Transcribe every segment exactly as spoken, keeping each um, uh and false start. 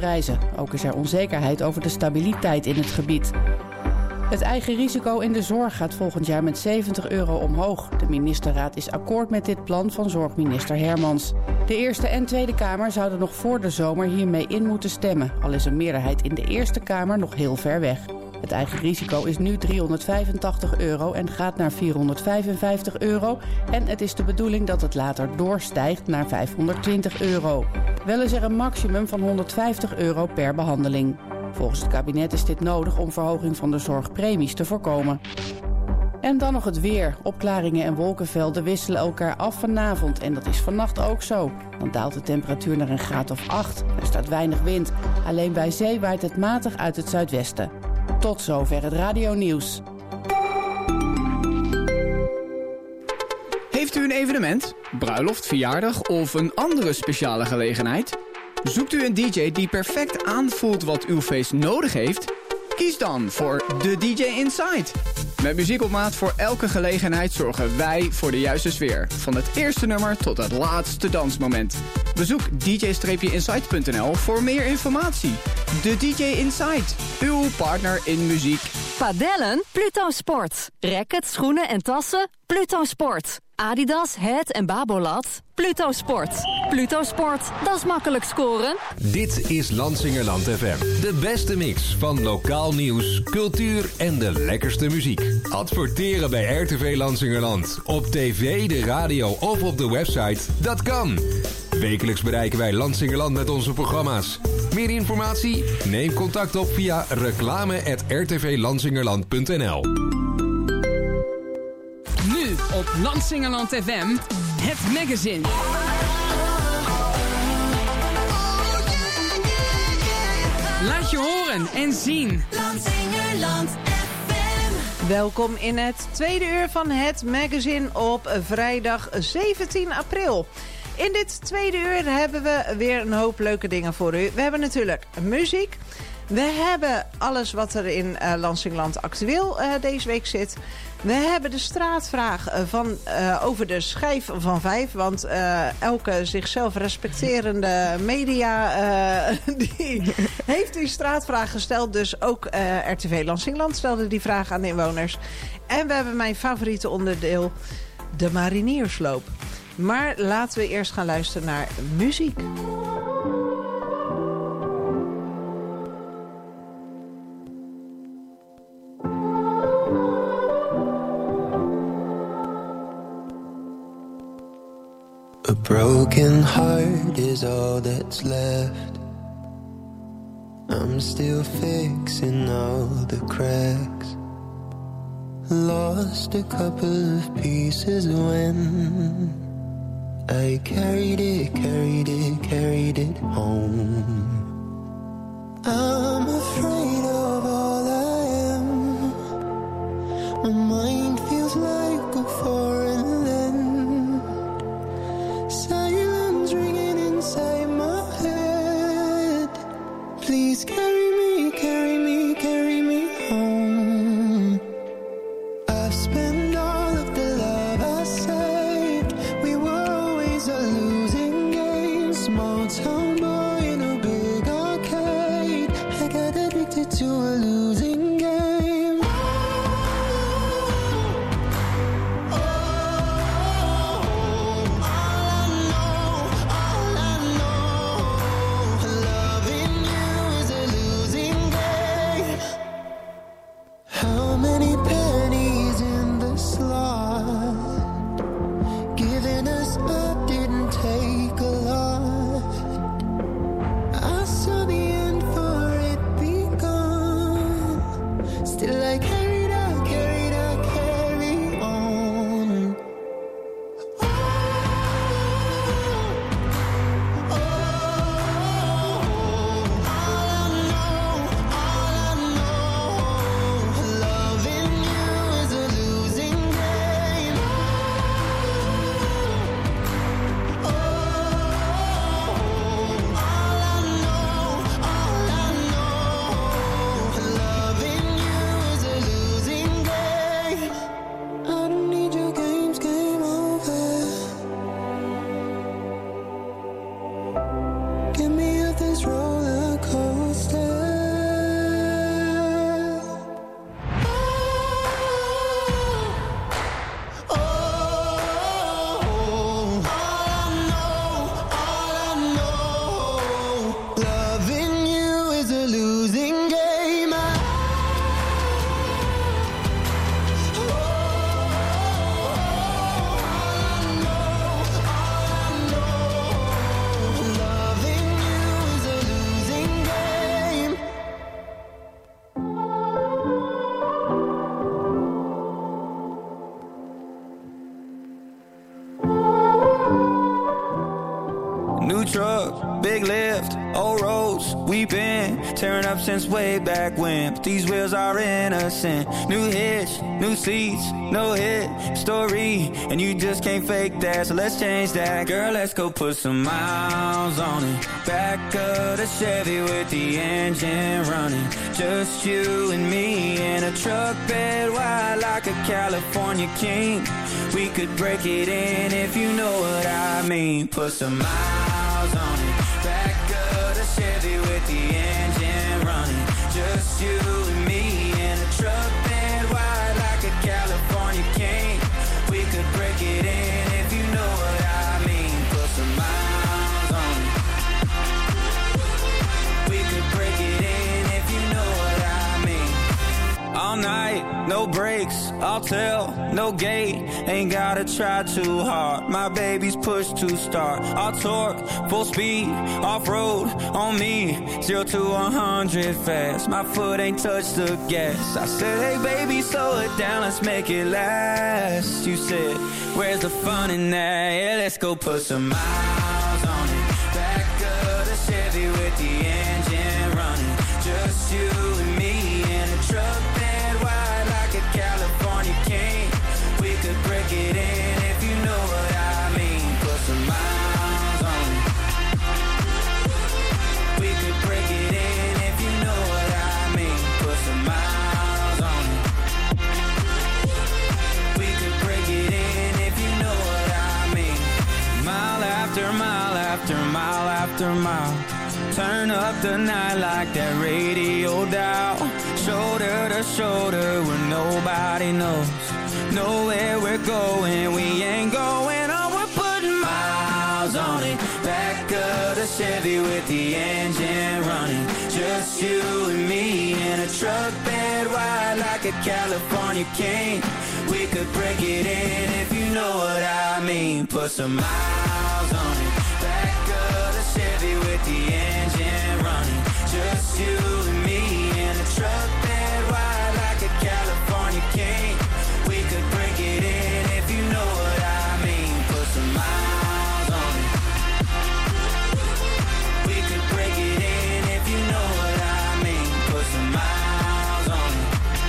prijzen. Ook is er onzekerheid over de stabiliteit in het gebied. Het eigen risico in de zorg gaat volgend jaar met zeventig euro omhoog. De ministerraad is akkoord met dit plan van zorgminister Hermans. De Eerste en Tweede Kamer zouden nog voor de zomer hiermee in moeten stemmen, al is een meerderheid in de Eerste Kamer nog heel ver weg. Het eigen risico is nu driehonderdvijfentachtig euro en gaat naar vierhonderdvijfenvijftig euro. En het is de bedoeling dat het later doorstijgt naar vijfhonderdtwintig euro. Wel is er een maximum van honderdvijftig euro per behandeling. Volgens het kabinet is dit nodig om verhoging van de zorgpremies te voorkomen. En dan nog het weer. Opklaringen en wolkenvelden wisselen elkaar af vanavond. En dat is vannacht ook zo. Dan daalt de temperatuur naar een graad of acht. Er staat weinig wind. Alleen bij zee waait het matig uit het zuidwesten. Tot zover het radionieuws. Heeft u een evenement, bruiloft, verjaardag of een andere speciale gelegenheid? Zoekt u een D J die perfect aanvoelt wat uw feest nodig heeft? Kies dan voor de D J Inside. Met muziek op maat voor elke gelegenheid zorgen wij voor de juiste sfeer. Van het eerste nummer tot het laatste dansmoment. Bezoek d j inside punt n l voor meer informatie. De D J Inside, uw partner in muziek. Padellen? Pluto Sport. Rackets, schoenen en tassen? Pluto Sport. Adidas, Het en Babolat? Pluto Sport. Pluto Sport, dat is makkelijk scoren. Dit is Lansingerland F M. De beste mix van lokaal nieuws, cultuur en de lekkerste muziek. Adverteren bij R T V Lansingerland. Op tv, de radio of op de website. Dat kan. Wekelijks bereiken wij Lansingerland met onze programma's. Meer informatie? Neem contact op via reclame at r t v lansingerland punt n l. Nu op Lansingerland F M, het magazine. Laat je horen en zien. Lansingerland F M. Welkom in het tweede uur van het magazine op vrijdag zeventien april. In dit tweede uur hebben we weer een hoop leuke dingen voor u. We hebben natuurlijk muziek. We hebben alles wat er in uh, Lansingerland actueel uh, deze week zit. We hebben de straatvraag van, uh, over de schijf van vijf. Want uh, elke zichzelf respecterende media uh, die heeft die straatvraag gesteld. Dus ook uh, R T V Lansingerland stelde die vraag aan de inwoners. En we hebben mijn favoriete onderdeel, de mariniersloop. Maar laten we eerst gaan luisteren naar muziek. A broken heart is all that's left. I'm still fixing all the cracks. Lost a couple of pieces when I carried it, carried it, carried it home. I'm afraid of all I am. My mind feels like a foreign land. Silence ringing inside my head. Please carry me, carry me, carry me home. I spent all of the love I saved. We were always a losing game. Small town boy in a big arcade. I got addicted to a losing game. Oh, all I know, all I know, loving you is a losing game. How many pennies in the slot? Giving us up didn't take a lot. I saw the end for it begun. Loving you is a losing game. I truck, big lift, old roads, we've been tearing up since way back when. But these wheels are innocent. New hitch, new seats, no hit story, and you just can't fake that. So let's change that, girl. Let's go put some miles on it. Back of the Chevy with the engine running. Just you and me in a truck bed wide like a California king. We could break it in if you know what I mean. Put some miles on it. Back of the Chevy with the engine running. Just you and me in a truck bed wide like a California king. We could break it in if you know what I mean. Put some miles on it. We could break it in if you know what I mean. All night, no breaks, I'll tell, no gate. Ain't gotta try too hard. My baby's push to start. I'll torque, full speed, off-road on me. Zero to one hundred fast. My foot ain't touched the gas. I said, hey baby, slow it down, let's make it last. You said, where's the fun in that? Yeah, let's go put some miles on it. Back of the Chevy with the engine running. Just you and me in a truck bed wide like a California king. We could break it in if you know what I mean. Put some miles on it. We could break it in if you know what I mean. Put some miles on it. We could break it in if you know what I mean. Mile after mile after mile after mile. Turn up the night like that radio dial. Shoulder to shoulder where nobody knows. Know where we're going, we ain't going on. We're putting miles on it. Back of the Chevy with the engine running. Just you and me in a truck bed wide like a California king. We could break it in if you know what I mean. Put some miles on it. Back of the Chevy with the engine running. Just you and me in a truck bed wide like a California king. We could break it in if you know what I mean. Put some miles on it. We could break it in if you know what I mean. Put some miles on it.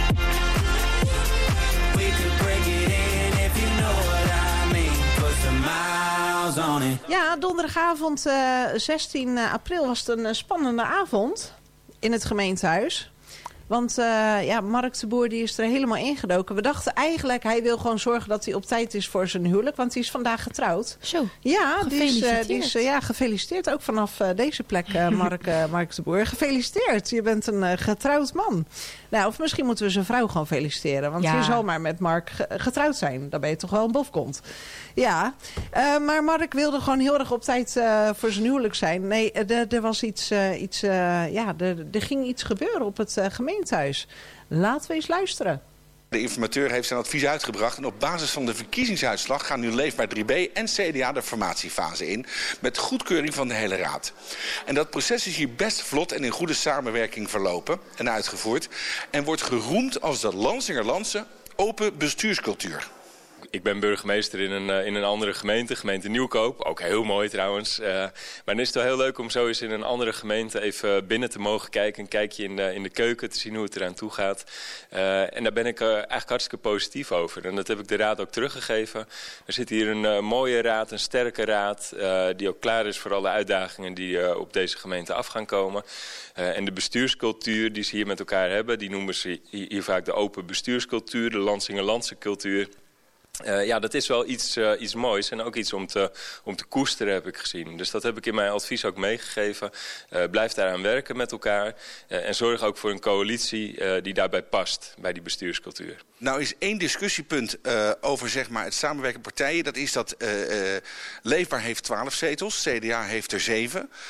We could break it in if you know what I mean. Put some miles on it. Ja, donderdagavond uh, zestien april was het een uh, spannende avond in het gemeentehuis. Want uh, ja, Mark de Boer die is er helemaal ingedoken. We dachten eigenlijk, hij wil gewoon zorgen dat hij op tijd is voor zijn huwelijk. Want hij is vandaag getrouwd. Zo, ja, die is, uh, die is uh, ja, gefeliciteerd. Ook vanaf uh, deze plek, uh, Mark, uh, Mark de Boer. Gefeliciteerd, je bent een uh, getrouwd man. Nou, of misschien moeten we zijn vrouw gewoon feliciteren. Want ja. je zal maar met Mark getrouwd zijn. Dan ben je toch wel een bofkont. Ja, uh, maar Mark wilde gewoon heel erg op tijd uh, voor zijn huwelijk zijn. Nee, er was iets, uh, iets uh, ja, er ging iets gebeuren op het uh, gemeentehuis. Laten we eens luisteren. De informateur heeft zijn advies uitgebracht en op basis van de verkiezingsuitslag gaan nu Leefbaar drie B en C D A de formatiefase in met goedkeuring van de hele raad. En dat proces is hier best vlot en in goede samenwerking verlopen en uitgevoerd en wordt geroemd als de Lansingerlandse open bestuurscultuur. Ik ben burgemeester in een, in een andere gemeente, gemeente Nieuwkoop. Ook heel mooi trouwens. Uh, maar dan is het wel heel leuk om zo eens in een andere gemeente even binnen te mogen kijken. Een kijkje in de, in de keuken te zien hoe het eraan toe gaat. Uh, en daar ben ik uh, eigenlijk hartstikke positief over. En dat heb ik de raad ook teruggegeven. Er zit hier een uh, mooie raad, een sterke raad. Uh, die ook klaar is voor alle uitdagingen die uh, op deze gemeente af gaan komen. Uh, en de bestuurscultuur die ze hier met elkaar hebben, die noemen ze hier vaak de open bestuurscultuur, de Lansingerlandse cultuur. Uh, ja, dat is wel iets, uh, iets moois en ook iets om te, om te koesteren, heb ik gezien. Dus dat heb ik in mijn advies ook meegegeven. Uh, blijf daaraan werken met elkaar. Uh, en zorg ook voor een coalitie uh, die daarbij past, bij die bestuurscultuur. Nou is één discussiepunt uh, over zeg maar, het samenwerken partijen. Dat is dat uh, uh, Leefbaar heeft twaalf zetels, C D A heeft er zeven.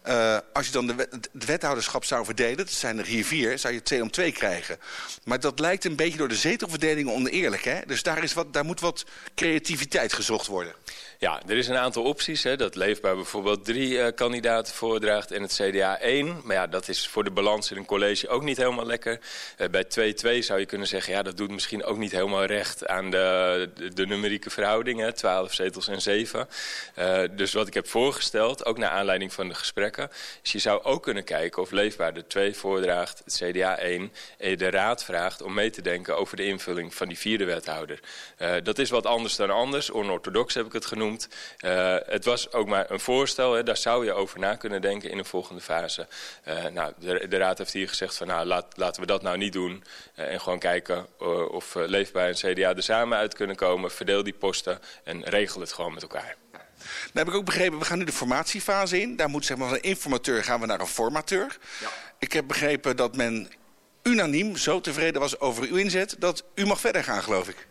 Uh, als je dan de, wet, het wethouderschap zou verdelen, dat zijn er hier vier, zou je twee om twee krijgen. Maar dat lijkt een beetje door de zetelverdeling oneerlijk. Hè? Dus daar, is wat, daar moet wat creativiteit gezocht worden. Ja, er is een aantal opties. Hè. Dat Leefbaar bijvoorbeeld drie uh, kandidaten voordraagt en het C D A één. Maar ja, dat is voor de balans in een college ook niet helemaal lekker. Uh, bij twee twee zou je kunnen zeggen, ja, dat doet misschien ook niet helemaal recht aan de, de, de numerieke verhouding. Hè, twaalf zetels en zeven. Uh, dus wat ik heb voorgesteld, ook naar aanleiding van de gesprekken, is je zou ook kunnen kijken of Leefbaar de twee voordraagt, het C D A één, en je de raad vraagt om mee te denken over de invulling van die vierde wethouder. Uh, dat is wat anders dan anders. Onorthodox heb ik het genoemd. Uh, het was ook maar een voorstel, hè. Daar zou je over na kunnen denken in een volgende fase. Uh, nou, de, de Raad heeft hier gezegd van nou, laat, laten we dat nou niet doen. Uh, en gewoon kijken uh, of uh, Leefbaar en C D A er samen uit kunnen komen. Verdeel die posten en regel het gewoon met elkaar. Nou heb ik ook begrepen, we gaan nu de formatiefase in. Daar moet zeg maar van een informateur gaan we naar een formateur. Ja. Ik heb begrepen dat men unaniem zo tevreden was over uw inzet dat u mag verder gaan, geloof ik.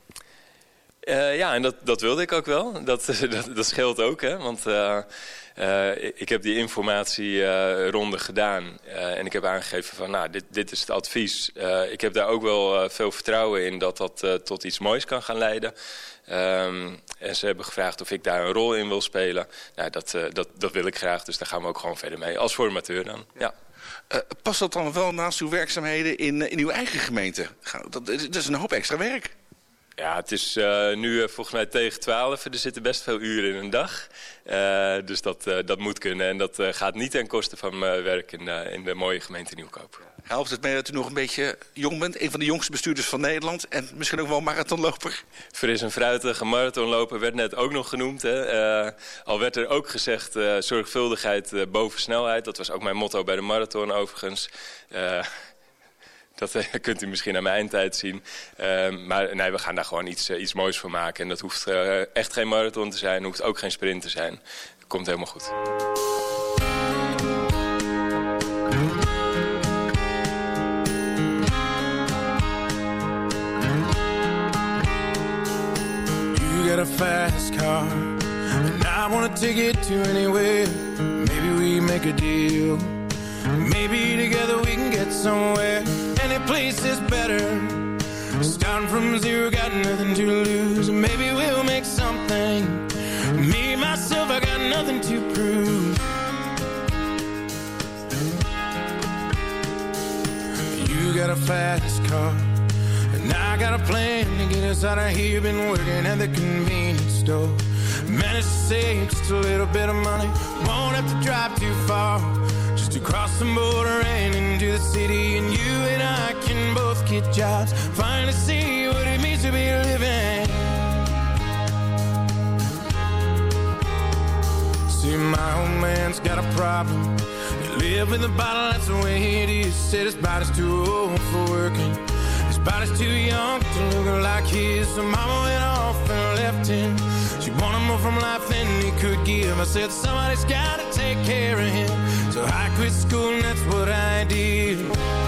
Uh, ja, en dat, dat wilde ik ook wel. Dat, dat, dat scheelt ook, hè. Want uh, uh, ik heb die informatieronde uh, gedaan. Uh, en ik heb aangegeven van, nou, dit, dit is het advies. Uh, ik heb daar ook wel uh, veel vertrouwen in dat dat uh, tot iets moois kan gaan leiden. Um, en ze hebben gevraagd of ik daar een rol in wil spelen. Nou, dat, uh, dat, dat wil ik graag, dus daar gaan we ook gewoon verder mee. Als formateur dan, ja. Uh, past dat dan wel naast uw werkzaamheden in, in uw eigen gemeente? Dat, dat is een hoop extra werk. Ja, het is uh, nu uh, volgens mij tegen twaalf. Er zitten best veel uren in een dag. Uh, dus dat, uh, dat moet kunnen. En dat uh, gaat niet ten koste van mijn werk in, uh, in de mooie gemeente Nieuwkoop. Helpt het mee dat u nog een beetje jong bent? Een van de jongste bestuurders van Nederland. En misschien ook wel marathonloper? Fris en fruitig, een marathonloper werd net ook nog genoemd. Hè. Uh, al werd er ook gezegd uh, zorgvuldigheid uh, boven snelheid. Dat was ook mijn motto bij de marathon overigens. Uh, Dat uh, kunt u misschien aan mijn eindtijd zien. Uh, maar nee, we gaan daar gewoon iets, uh, iets moois voor maken. En dat hoeft uh, echt geen marathon te zijn. Hoeft ook geen sprint te zijn. Komt helemaal goed. You got a fast car and I wanna take it to anywhere. Maybe we make a deal. Maybe together we can get somewhere. Any place is better. Starting from zero, got nothing to lose. Maybe we'll make something. Me, myself, I got nothing to prove. You got a fast car, and I got a plan to get us out of here. Been working at the convenience store. Managed to save just a little bit of money. Won't have to drive too far. To cross the border and into the city. And you and I can both get jobs. Finally see what it means to be living. See, my old man's got a problem. You live with a bottle, that's the way it is. Said his body's too old for working. His body's too young to look like his. So mama went off and left him. She wanted more from life than he could give. I said somebody's gotta take care of him. So I quit school and that's what I did.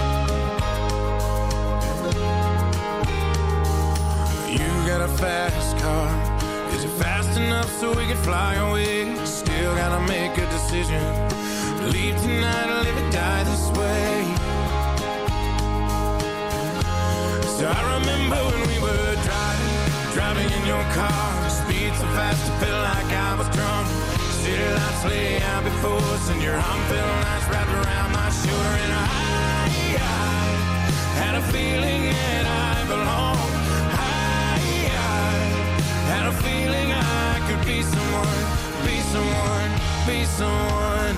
You got a fast car. Is it fast enough so we can fly away? Still gotta make a decision. Leave tonight or live or die this way. So I remember when we were driving, driving in your car. Speed so fast it felt like I was drunk. City lights lay out before us and your arm felt nice wrapped around my shoulder. And I, I had a feeling that I belonged. I, I had a feeling I could be someone, be someone, be someone.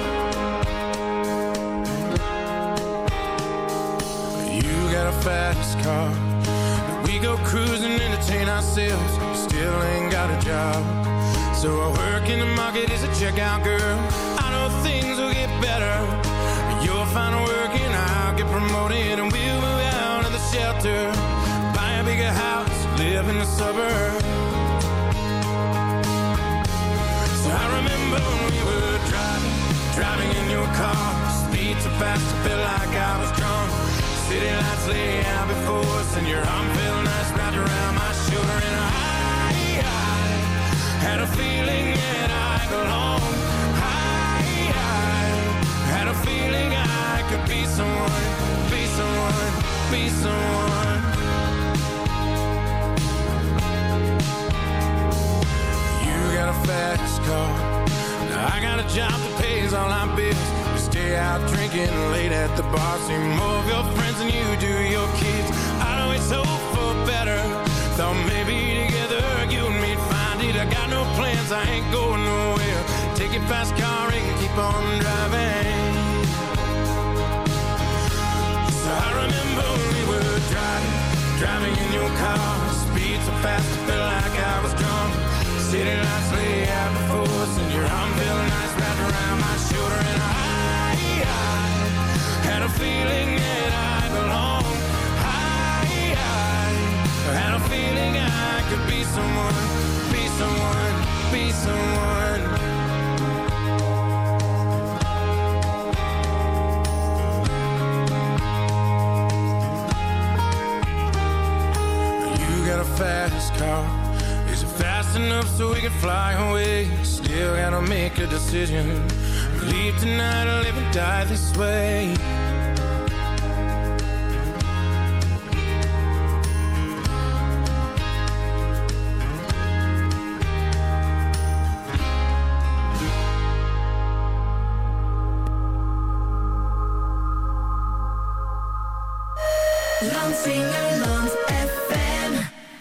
You got a fast car. We go cruising, entertain ourselves. Still ain't got a job. So I work in the market as a checkout girl. I know things will get better. You'll find work and I'll get promoted. And we'll move out of the shelter. Buy a bigger house, live in the suburbs. So I remember when we were driving, driving in your car. Speed so fast I felt like I was drunk. City lights lay out before us and your arm felt nice wrapped around my shoulder. And I, I had a feeling that I belonged. I, I be someone. You got a fast car, now I got a job that pays all our bills. We stay out drinking late at the bar, see more of your friends than you do your kids. I'd always hope for better, thought maybe together you and me'd find it. I got no plans, I ain't going nowhere. Take your fast car and keep on driving. So I remember we were driving, driving in your car. Speed so fast I felt like I was drunk. City lights lay out before us, and your arm felt nice wrapped around my shoulder. And I, I had a feeling that I belonged. I, I had a feeling I could be someone, be someone, be someone. You got a fast car. Is it fast enough so we can fly away? Still gotta make a decision. Leave tonight or live and die this way. Landsingerland F M.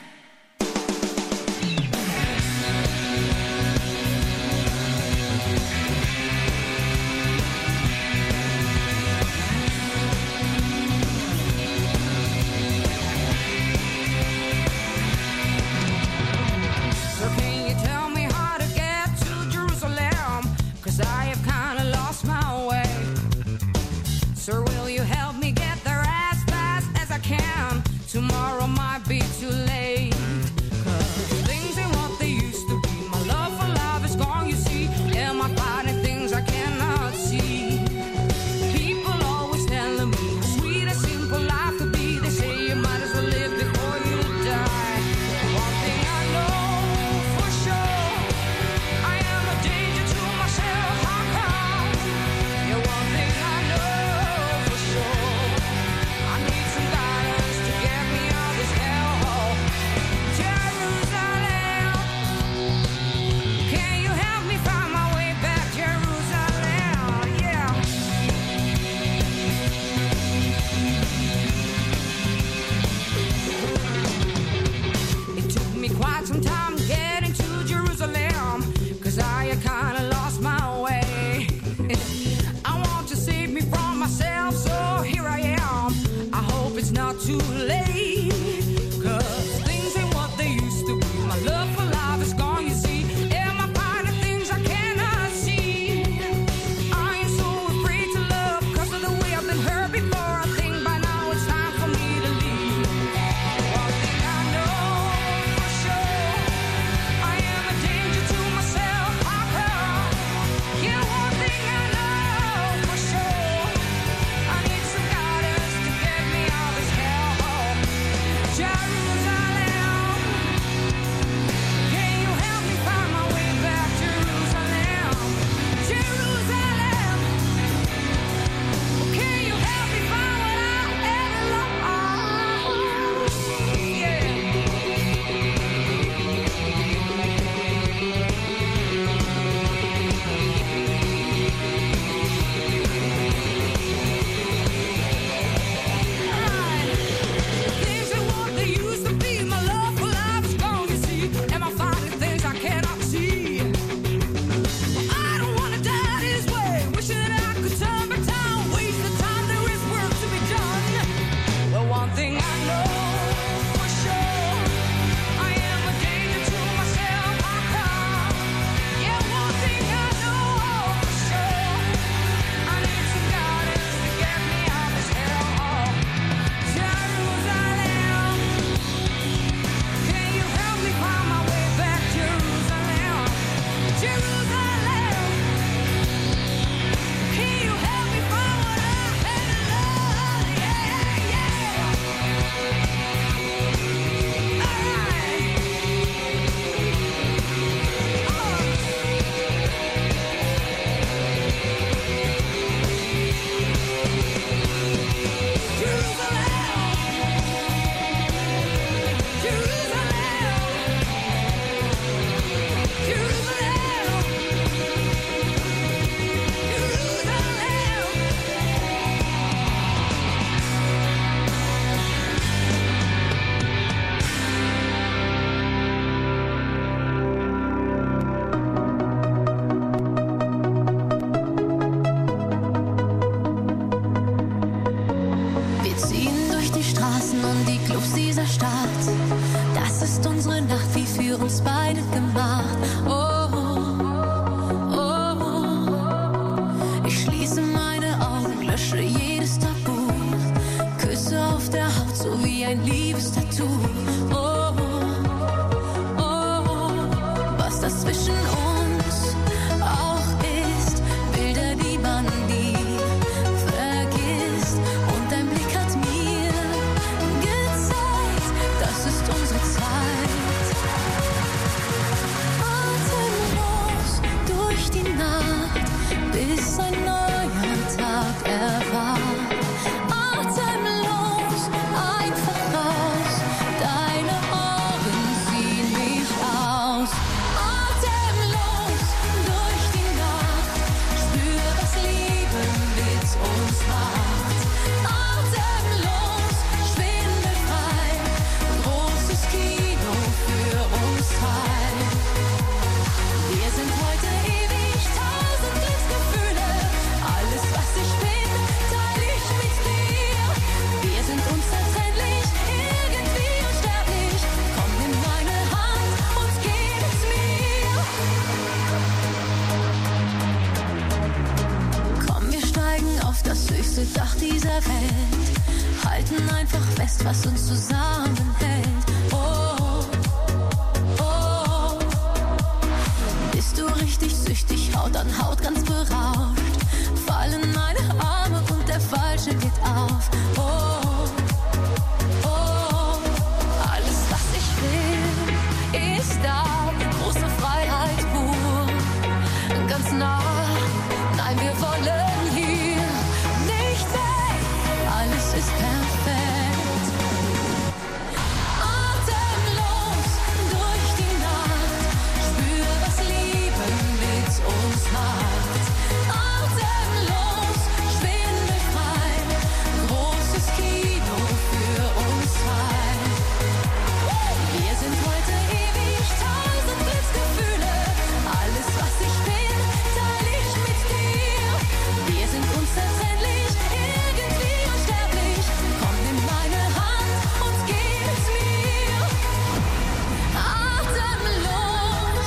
So can you tell me how to get to Jerusalem? 'Cause I have kinda lost my way. Sir, will you help me get there as fast as I can? Tomorrow might be too late. 'Cause things ain't what they used to be. My love for love is gone, you see. Am I fighting things I cannot see? People always telling me how sweet a simple life could be. They say you might as well live before you die. One thing I know for sure, I am a danger to myself. How come? Yeah, one thing I know for sure, I need some guidance to get me out this hellhole. Jerusalem, can you help me find my way back? Jerusalem, yeah. It took me quite some time getting to Jerusalem, 'cause I had kinda lost my way. I want to save me from myself, so here I am. I hope it's not too late, 'cause things ain't what they used to be. My love for love is gone, you see. Am I finding things I cannot see? I am so afraid to love 'cause of the way I've been hurt before. I think by now it's time for me to leave. One thing I know for sure, I am a danger to myself. How come? Yeah, one thing I know for sure, I need some guidance to get me out of this hellhole. durch die Straßen und die Clubs dieser Stadt. Das ist unsere Nacht, wie für uns beide gemacht. Oh, oh, oh. Ich schließe meine Augen, lösche jedes Tabu. Küsse auf der Haut, so wie ein Liebestattoo. Oh, oh, oh. Was das zwischen uns auch ist, Bilder, die man nie vergisst. Und dein Blick hat mir gezeigt, das ist unsere Zeit. Atemlos durch die Nacht, bis ein neuer Tag erwacht. Atemlos, einfach raus, deine Augen ziehen mich aus. Atemlos durch die Nacht, spür, was Liebe mit uns macht. Atemlos, schwindelfrei, großes Kino für uns zwei. Wir sind heute ewig, tausend Glücksgefühle. Alles, was ich bin, teile ich mit dir. Wir sind unzertrennlich, irgendwie unsterblich. Komm, nimm meine Hand und gib es mir. Komm, wir steigen auf das höchste Dach dieser Welt. Halten einfach fest, was uns zusammenhält. Oh, oh. Bist du richtig süchtig, Haut an Haut ganz berauscht. Fallen meine Arme und der Falsche geht auf. Oh, oh. Alles, was ich will, ist da. Große Freiheit pur. Ganz nah, nein, wir wollen hier nicht weg. Alles ist perfekt. Atemlos durch die Nacht, spür, was Liebe mit uns macht. Atemlos, schwindelfrei, großes Kino für uns zwei. Wir sind heute ewig, tausend Glücksgefühle. Alles, was ich bin, teile ich mit dir. Wir sind unzertrennlich, irgendwie unsterblich. Komm, nimm meine Hand und gib es mir. Atemlos.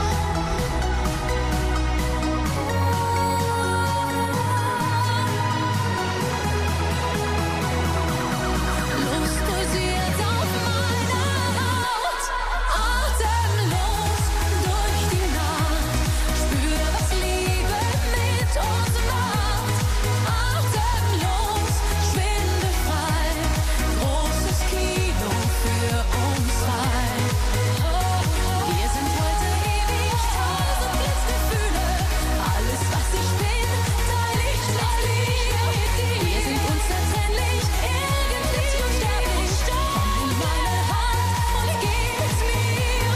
Lust pulsiert auf meiner Haut. Atemlos durch die Nacht. Spür, was Liebe mit uns macht. Atemlos, schwindelfrei. Großes Kino für uns zwei. Wir sind heute ewig, tausend Glücksgefühle. Alles, was ich bin, teile ich mit dir. Wir sind unzertrennlich, irgendwie unsterblich. Komm, nimm meine Hand und gib es mir.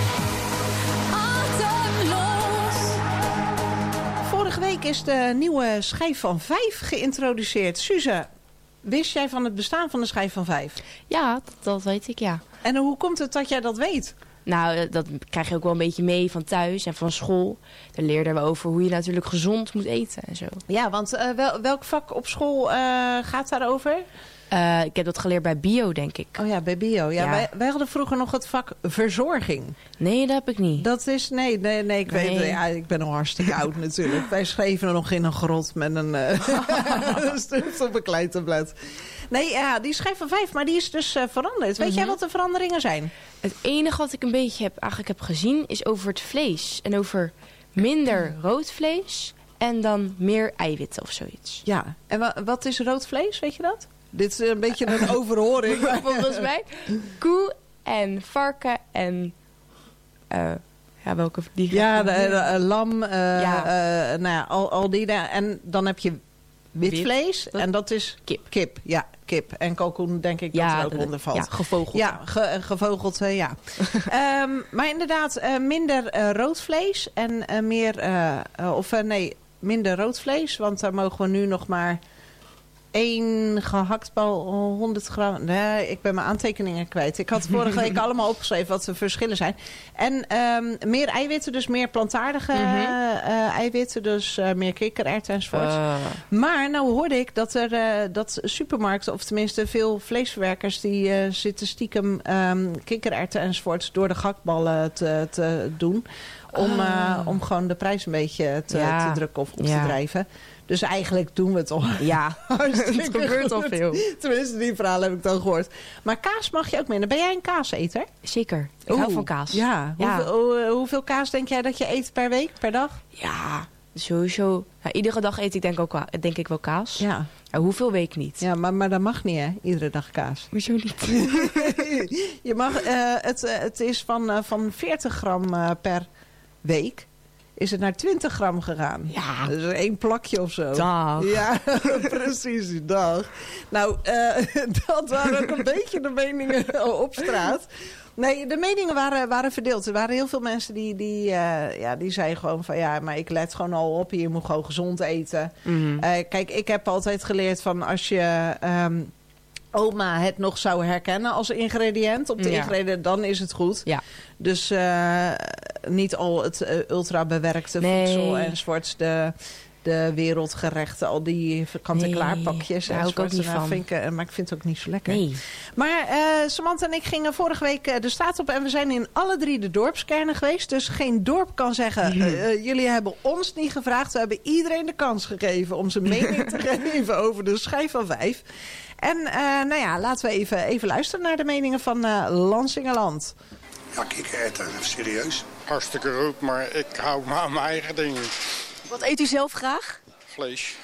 Atemlos. Vorige week is de nieuwe schijf van vijf geïntroduceerd. Suze, wist jij van het bestaan van de schijf van vijf? Ja, dat, dat weet ik, ja. En hoe komt het dat jij dat weet? Nou, eh, dat krijg je ook wel een beetje mee van thuis en van school. Daar leerden we over hoe je natuurlijk gezond moet eten en zo. Ja, want eh, wel, welk vak op school eh, gaat daarover? Eh, ik heb dat geleerd bij bio, denk ik. Oh ja, bij bio. Ja, Ja. Wij, wij hadden vroeger nog het vak verzorging. Nee, dat heb ik niet. Dat is, nee, nee, nee, ik Nee. weet, ja, ik ben nog hartstikke oud natuurlijk. Wij schreven nog in een grot met een uh, stift op een kleitablet. Nee, ja, die schijf van vijf, maar die is dus uh, veranderd. Weet Mhm. jij wat de veranderingen zijn? Het enige wat ik een beetje heb, eigenlijk heb gezien is over het vlees. En over minder rood vlees en dan meer eiwitten of zoiets. Ja, en wa- wat is rood vlees, weet je dat? Dit is een beetje een overhoring. Volgens mij koe en varken en... eh, ja, welke die Ja, de, de, de lam, uh, Ja. uh, nou ja, al, al die daar. En dan heb je wit Wit. vlees Dat- en dat is Kip. kip. Ja, kip. En kalkoen denk ik Ja, dat er ook dat- onder valt. ja, gevogeld. Ja, ge, gevogeld, uh, ja. um, maar inderdaad, uh, minder uh, rood vlees en uh, meer, uh, uh, of uh, nee, minder rood vlees. Want daar mogen we nu nog maar één gehaktbal, honderd gram. Nee, ik ben mijn aantekeningen kwijt. Ik had vorige week allemaal opgeschreven wat de verschillen zijn. En um, meer eiwitten, dus meer plantaardige mm-hmm. uh, eiwitten. Dus uh, meer kikkererwten enzovoort. Uh. Maar nou hoorde ik dat er uh, dat supermarkten, of tenminste veel vleesverwerkers, die uh, zitten stiekem um, kikkererwten enzovoort door de gehaktballen te, te doen. Om, uh. Uh, om gewoon de prijs een beetje te, ja. te drukken of op ja. te drijven. Dus eigenlijk doen we het al. Ja, het gebeurt al veel. Tenminste, die verhalen heb ik dan gehoord. Maar kaas mag je ook minder. Ben jij een kaaseter? Zeker. Ik Oeh, hou van kaas. Ja. ja. Hoeveel, uh, hoeveel kaas denk jij dat je eet per week, per dag? Ja, sowieso. Ja, iedere dag eet ik denk, ook, denk ik wel kaas. Ja. Ja, hoeveel week niet? Ja, maar, maar dat mag niet, hè? Iedere dag kaas. Hoezo niet? je mag, uh, het, uh, het is van, uh, van veertig gram uh, per week. Is het naar twintig gram gegaan. Ja. Dus één plakje of zo. Dag. Ja, precies, dag. Nou, uh, dat waren ook een beetje de meningen op straat. Nee, de meningen waren, waren verdeeld. Er waren heel veel mensen die, die, uh, ja, die zeiden gewoon van... ja, maar ik let gewoon al op. Je moet gewoon gezond eten. Mm-hmm. Uh, kijk, ik heb altijd geleerd van als je... Um, oma het nog zou herkennen als ingrediënt op de ja. ingrediënt, dan is het goed. Ja. Dus uh, niet al het uh, ultra bewerkte nee. voedsel enzovoorts, de, de wereldgerechten, al die kant-en-klaar pakjes. Daar hou ik ook niet van. Vind ik, uh, maar ik vind het ook niet zo lekker. Nee. Maar uh, Samantha en ik gingen vorige week uh, de straat op en we zijn in alle drie de dorpskernen geweest. Dus geen dorp kan zeggen, uh, uh, jullie hebben ons niet gevraagd. We hebben iedereen de kans gegeven om zijn mening te geven over de schijf van vijf. En uh, nou ja, laten we even, even luisteren naar de meningen van uh, Lansingerland. Ja, kikkererwten, serieus. Hartstikke goed, maar ik hou maar aan mijn eigen dingen. Wat eet u zelf graag? Vlees.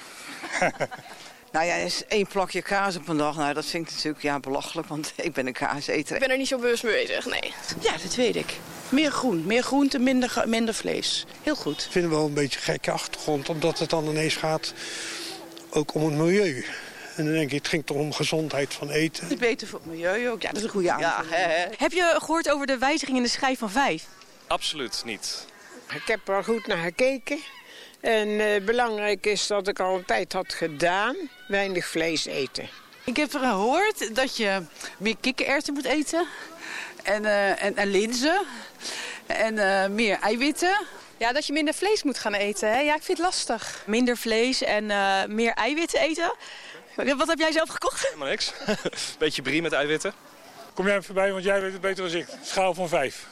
Nou ja, is één plakje kaas op een dag. Nou, dat vind ik natuurlijk ja, belachelijk, want ik ben een kaaseter. Ik ben er niet zo bewust mee bezig, nee. Ja, dat weet ik. Meer groen, meer groente, minder, minder vlees. Heel goed. Ik vind het wel een beetje een gekke achtergrond, omdat het dan ineens gaat ook om het milieu. En dan denk ik, het ging toch om gezondheid van eten. Het is beter voor het milieu ook. Ja, dat is een goede aanvulling. Ja, he, he. Heb je gehoord over de wijziging in de schijf van vijf? Absoluut niet. Ik heb er goed naar gekeken. En uh, belangrijk is dat ik al een tijd had gedaan, weinig vlees eten. Ik heb gehoord dat je meer kikkererwten moet eten. En, uh, en, en linzen. En uh, meer eiwitten. Ja, dat je minder vlees moet gaan eten. Hè? Ja, ik vind het lastig. Minder vlees en uh, meer eiwitten eten. Wat heb jij zelf gekocht? Helemaal niks. Beetje brie met eiwitten. Kom jij even bij, want jij weet het beter dan ik. Schaal van vijf.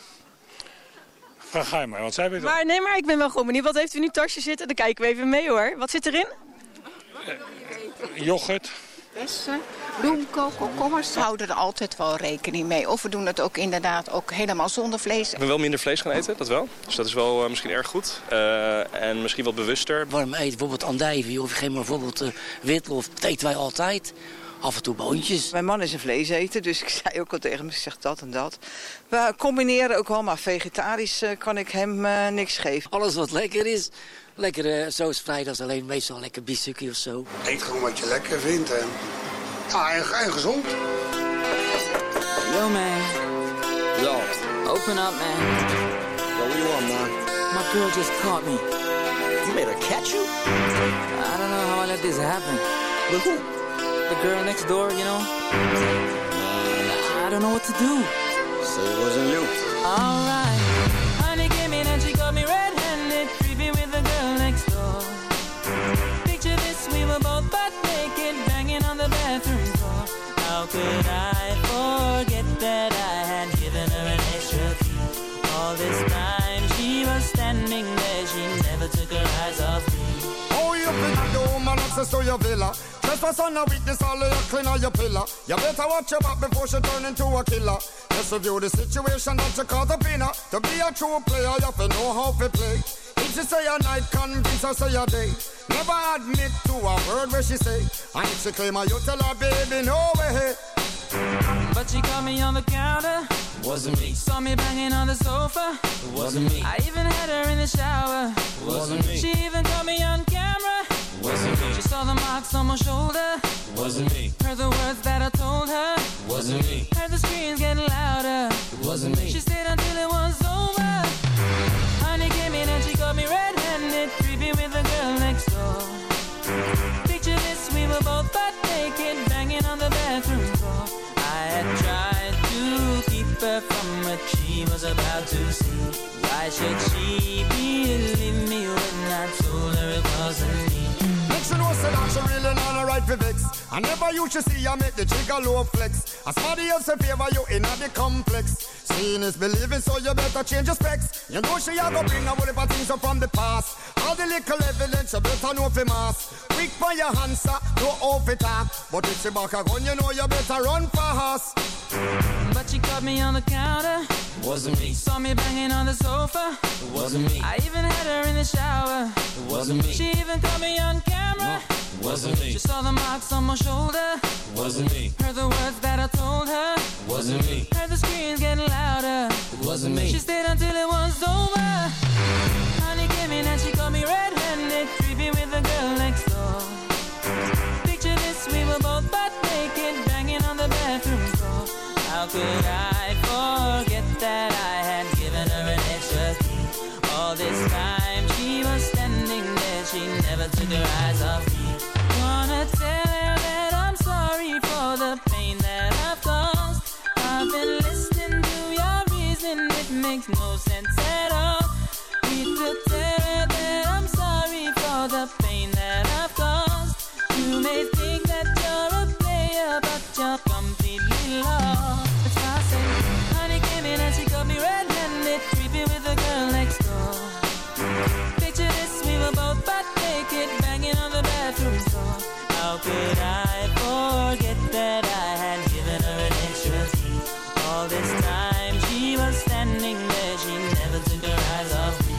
Ga, ga je maar, want zij weet het. Maar nee, maar ik ben wel gewoon benieuwd. Wat heeft u in uw tasje zitten? Dan kijken we even mee hoor. Wat zit erin? Uh, yoghurt. Bessen, bloemkool, komkommers. We houden er altijd wel rekening mee. Of we doen het ook inderdaad ook helemaal zonder vlees. Ik ben wel minder vlees gaan eten, dat wel. Dus dat is wel uh, misschien erg goed. Uh, en misschien wat bewuster. Warm eten, bijvoorbeeld andijvie of geen maar bijvoorbeeld uh, witlof. Dat eten wij altijd. Af en toe boontjes. Mijn man is een vleeseter, dus ik zei ook al tegen hem, ik zeg dat en dat. We combineren ook wel, maar vegetarisch uh, kan ik hem uh, niks geven. Alles wat lekker is. Lekker uh, zoals vrijdag alleen meestal lekker biefstukje of zo. Eet gewoon wat je lekker vindt en, ja, en, en gezond. Yo man. Yo. Open up man. Yo, what do you want man? My girl just caught me. You made her catch you? I don't know how I let this happen. With who? The girl next door, you know. Uh, I don't know what to do. So it wasn't you. Alright. Honey came in and she got me red-handed, creepy with the girl next door. Picture this, we were both butt naked, banging on the bathroom floor. How could I forget that I had given her an extra key? All this time she was standing there, she never took her eyes off me. Oh, you think the woman access to your villa? Trespass on a witness, all of your clean on your pillar. You better watch your back before she turn into a killer. Just review the situation that you call the winner. To be a true player, you have to know how to play. If she say a night, convince her say a day. Never admit to a word where she say. And if she claim her, you tell her, baby, no way. But she caught me on the counter. Wasn't me. Saw me banging on the sofa. Wasn't me. I even had her in the shower. Wasn't me. She even caught me on camera. Wasn't me. She saw the marks on my shoulder. Wasn't me. Heard the words that I told her. Wasn't me. Heard the screams getting louder. Wasn't me. She stayed until it was over. Honey came in and she got me red-handed, creepy with the girl next door. Picture this, we were both butt naked. bathroom floor. I had tried to keep her from what she was about to see. Why should she believe me when I told her it wasn't me? Next you know say that she really not a right for vex. I never used to see I make the jigger low flex. As somebody else in favor you in the complex. Seeing is believing, so you better change your specs. You know she a go bring a whole heap of things up from the past. All the little evidence you better know for mass. Quick for your answer, no off it talk. But if she back a gun, you know you better run fast. But she caught me on the counter. It wasn't me. Saw me banging on the sofa. It wasn't me. I even had her in the shower. It wasn't me. She even caught me on camera. It wasn't me. She saw the marks on my shoulder. It wasn't me. Heard the words that I told her. It wasn't me. Heard the screams getting louder. It wasn't me. She stayed until it was over. Honey came in and she caught me red-handed, creepy with the girl next door. Picture this, we were both butt naked, banging on the bathroom floor. How could I forget that I had given her an extra key? All this time she was standing there, she never took her eyes off me. Wanna tell her that I'm sorry for the pain that I've caused. I've been listening to your reason, it makes no sense at all. Need to tell her that I'm sorry for the pain that I've caused. You may think that you're a player, but you're completely lost. That's why I say, honey came in and she got me red-handed, creepy with the girl next door. Picture this, we were both butt naked, banging on the bathroom floor. How could I forget that I had given her an extra key? All this time she was standing there, she never took her eyes off me.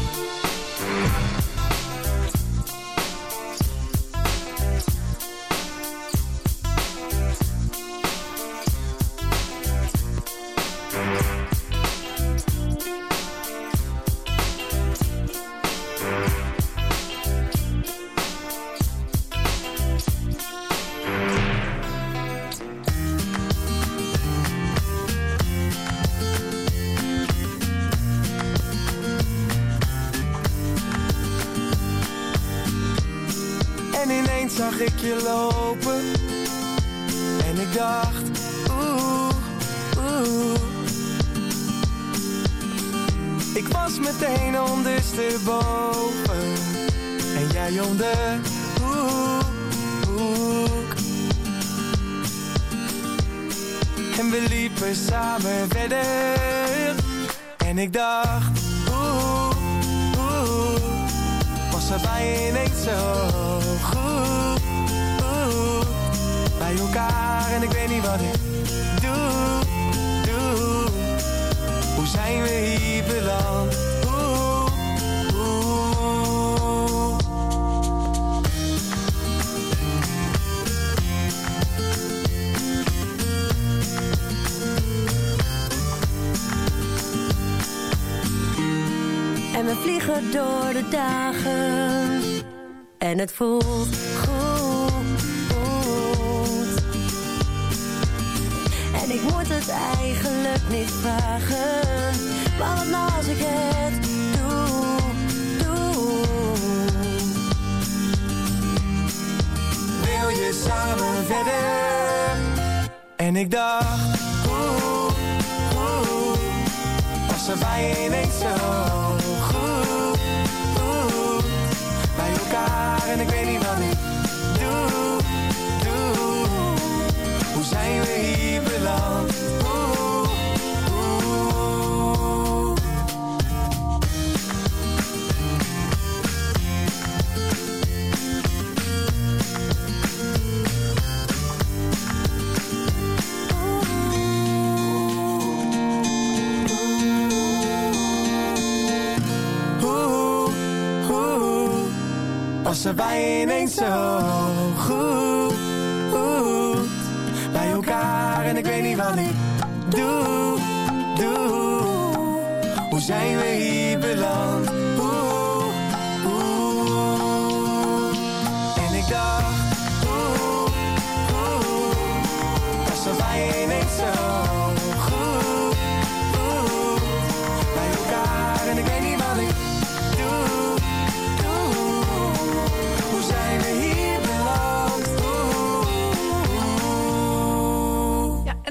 En ineens zag ik je lopen. En ik dacht, oeh, oeh. Ik was meteen ondersteboven. En jij om de hoek, hoek. En we liepen samen verder. En ik dacht, oeh, oeh. Was er bij je ineens zo goed, oeh. Bij elkaar en ik weet niet wat ik doe, doe. Hoe zijn we hier beland, oeh, oeh. En we vliegen door de dagen. En het voelt goed, goed. En ik moet het eigenlijk niet vragen. Maar wat nou als ik het doe, doe. Wil je samen verder? En ik dacht, oeh, oeh. Was er bij je ineens zo goed, oeh. Bij elkaar en ik weet niet wat ik doe, doe. Hoe zijn we hier beland, oeh, oeh. Was er bij je ineens zo goed, goed. Bij elkaar en ik weet niet wat ik doe, doe. Hoe zijn we hier beland, oeh, oeh. En ik dacht, oeh, oeh. Was er bij je ineens zo goed, goed. Bij elkaar en ik weet niet wat ik doe, doe. Hoe zijn we hier beland, oeh, oeh.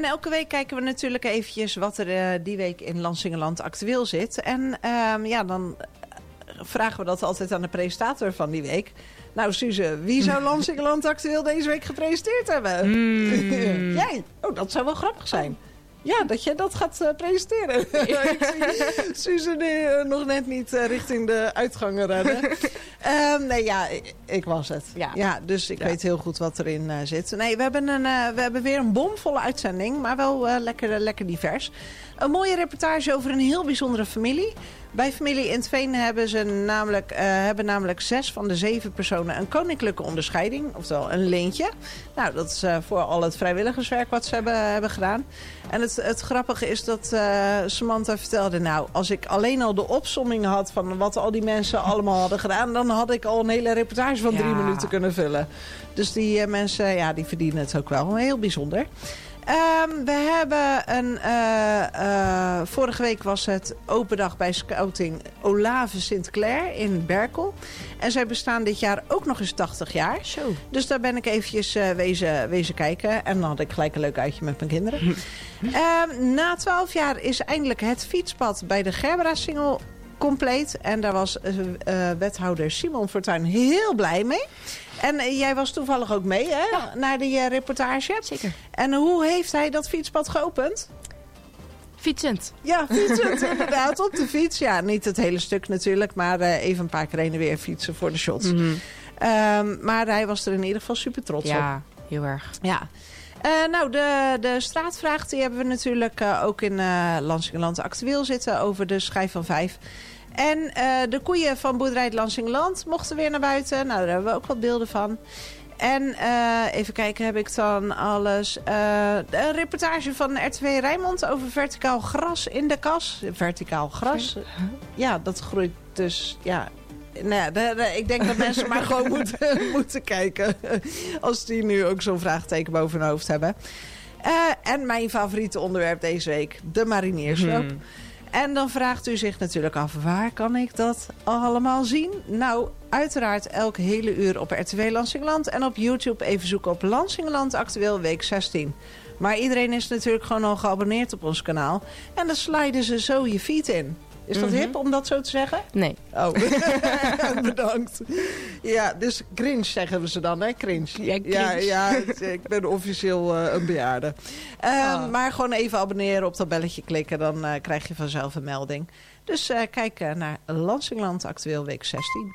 elke week kijken we natuurlijk eventjes wat er uh, die week in Lansingerland actueel zit. En um, ja, dan vragen we dat altijd aan de presentator van die week. Nou, Suze, wie zou Lansingerland actueel deze week gepresenteerd hebben? Mm. Jij? Oh, dat zou wel grappig zijn. Ja, dat jij dat gaat uh, presenteren. Ja. Ik zie Suze nu uh, nog net niet uh, richting de uitgang rennen. um, nee, ja, ik, ik was het. Ja. Ja, dus ik ja. weet heel goed wat erin uh, zit. Nee, we hebben, een, uh, we hebben weer een bomvolle uitzending, maar wel uh, lekker, uh, lekker divers. Een mooie reportage over een heel bijzondere familie. Bij familie In 't Veen hebben ze namelijk, uh, hebben namelijk zes van de zeven personen een koninklijke onderscheiding. Oftewel een leentje. Nou, dat is uh, voor al het vrijwilligerswerk wat ze hebben, hebben gedaan. En het, het grappige is dat uh, Samantha vertelde... nou, als ik alleen al de opsomming had van wat al die mensen allemaal hadden gedaan... dan had ik al een hele reportage van ja. drie minuten kunnen vullen. Dus die uh, mensen, ja, die verdienen het ook wel. Heel bijzonder. Um, we hebben een... Uh, uh, vorige week was het open dag bij Scouting Olave Sint-Clair in Berkel. En zij bestaan dit jaar ook nog eens tachtig jaar. Zo. Dus daar ben ik eventjes uh, wezen, wezen kijken. En dan had ik gelijk een leuk uitje met mijn kinderen. um, na twaalf jaar is eindelijk het fietspad bij de Gerbera-singel compleet. En daar was uh, uh, wethouder Simon Fortuyn heel blij mee. En uh, jij was toevallig ook mee, hè? Ja. Naar die uh, reportage. Zeker. En hoe heeft hij dat fietspad geopend? Fietsend. Ja, fietsend inderdaad. Op de fiets. Ja, niet het hele stuk natuurlijk. Maar uh, even een paar keer heen en weer fietsen voor de shots. Mm-hmm. um, maar hij was er in ieder geval super trots ja, op. Ja, heel erg. Ja. Uh, nou, de, de straatvraag die hebben we natuurlijk uh, ook in uh, Lansingerland actueel zitten over de schijf van vijf. En uh, de koeien van boerderij het Lansingerland mochten weer naar buiten. Nou, daar hebben we ook wat beelden van. En uh, even kijken, heb ik dan alles. Uh, een reportage van R T V Rijnmond over verticaal gras in de kas. Verticaal gras. Ja, dat groeit dus... Ja. Nou ja, de, de, ik denk dat mensen maar gewoon moeten, moeten kijken. Als die nu ook zo'n vraagteken boven hun hoofd hebben. Uh, en mijn favoriete onderwerp deze week. De mariniersloop. Hmm. En dan vraagt u zich natuurlijk af, waar kan ik dat allemaal zien? Nou, uiteraard elk hele uur op R T V Lansingerland. En op YouTube even zoeken op Lansingerland Actueel week zestien. Maar iedereen is natuurlijk gewoon al geabonneerd op ons kanaal. En dan sliden ze zo je feed in. Is dat mm-hmm. hip om dat zo te zeggen? Nee. Oh, bedankt. Ja, dus cringe zeggen ze dan, hè? Cringe. Ja, cringe. Ja, ja ik ben officieel uh, een bejaarde. Um, oh. Maar gewoon even abonneren, op dat belletje klikken. Dan uh, krijg je vanzelf een melding. Dus uh, kijk uh, naar Lansingerland Actueel week zestien.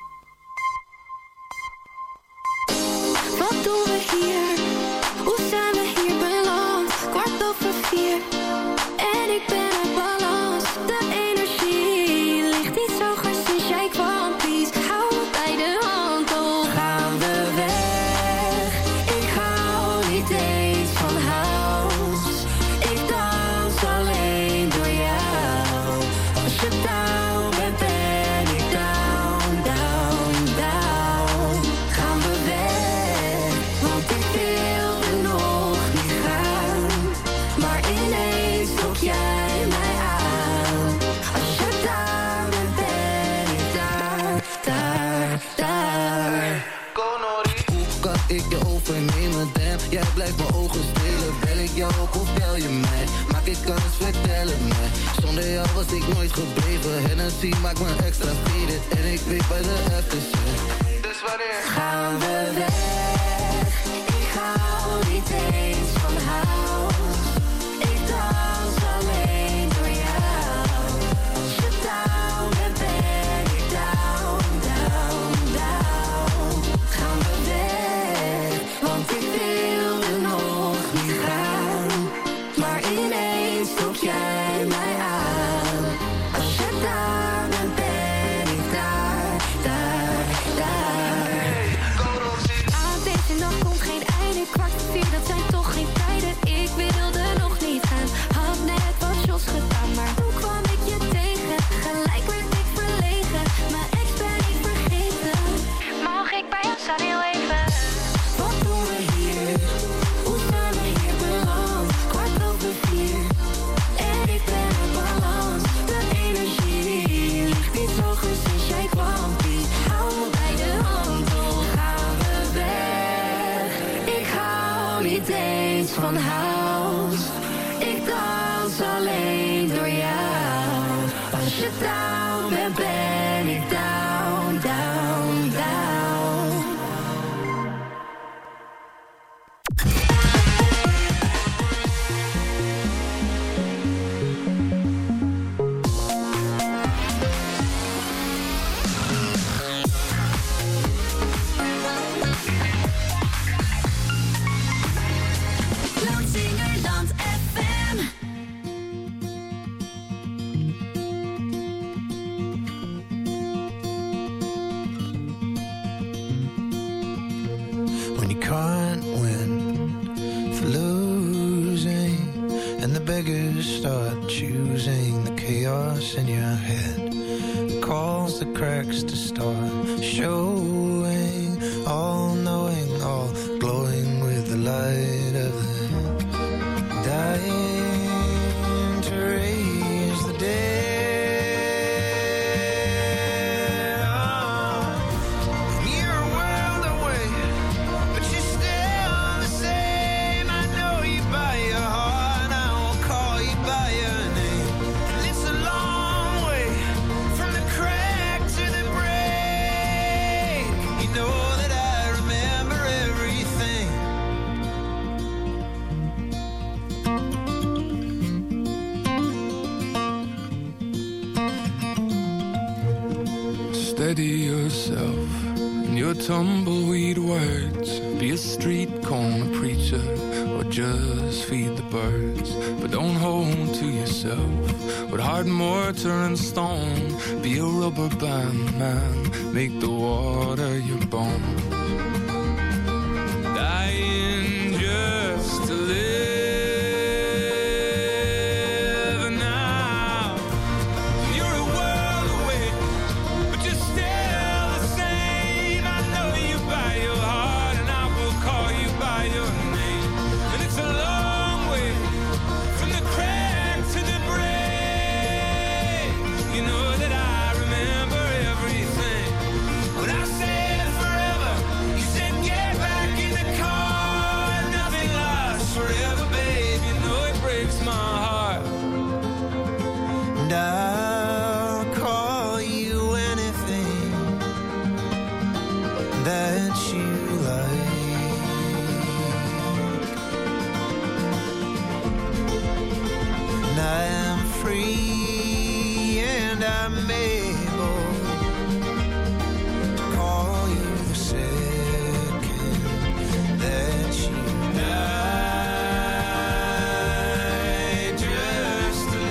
Wat doen we hier? Hoe zijn we hier beland? Kwart over vier. En ik ben uit balans. De energie ligt niet zo goed sinds jij kwam. Please, hou me bij de hand. Oh, gaan we weg? Ik hou niet eens van house. Ik dans alleen door jou. Als je down bent, ben ik down, down, down. Gaan we weg? Want ik wilde nog niet gaan. Maar ineens trok jij mij aan. Als je daar bent, ben ik daar, daar, daar. Hoe kan ik je overnemen, damn? Jij blijft mijn ogen stelen. Bel ik jou op of bel je mij? Maak ik kans, vertel het mij. Zonder jou was ik nooit gebleven. Hennessy maakt me extra faded. En ik weet bij de aftershit. Dus wanneer gaan we weg? Ik hou niet eens van house. Ik dans alleen door jou. Als je down bent, ben ik down, down, down. Gaan we weg? Want ik wilde nog niet gaan. Maar ineens trok jij mij aan. Als je daar bent, ben ik daar, daar, daar. Aan deze nacht komt geen einde. Kwart voor vier, dat zijn toch geen tijden. Ik wilde nog niet gaan. Had net wat shots gedaan, maar toen kwam ik je tegen. Gelijk werd ik verlegen. Mijn ex ben ik vergeten. Mag ik bij jou staan heel even? Wat doen we hier? Hoe zijn we hier beland? Kwart over vier. En ik ben in balans. De energie ligt niet zo goed sinds jij kwam. Please, hou me bij de hand. Oh, gaan we weg? Ik hou niet eens van house. ik dans alleen door jou. Als je down bent, ben ik down, down, down. Zingerland F M. When you can't win for losing, and the beggars start choosing, the chaos in your head calls the cracks to start showing, all knowing, all glowing with the light of the dying to raise the dead. Oh, you're a world away, but you're still the same. I know you by your heart, I will call you by your name. And it's a long way from the crack to the break. You know that I remember everything. Steady yourself in your tumbleweed words. Be a street corner preacher or just feed the birds. But don't hold to yourself with hard mortar and stone. Be a rubber band man, make the water your bone. Dying just to live. I'll call you anything that you like. And I am free and I'm able to call you the second that you died just to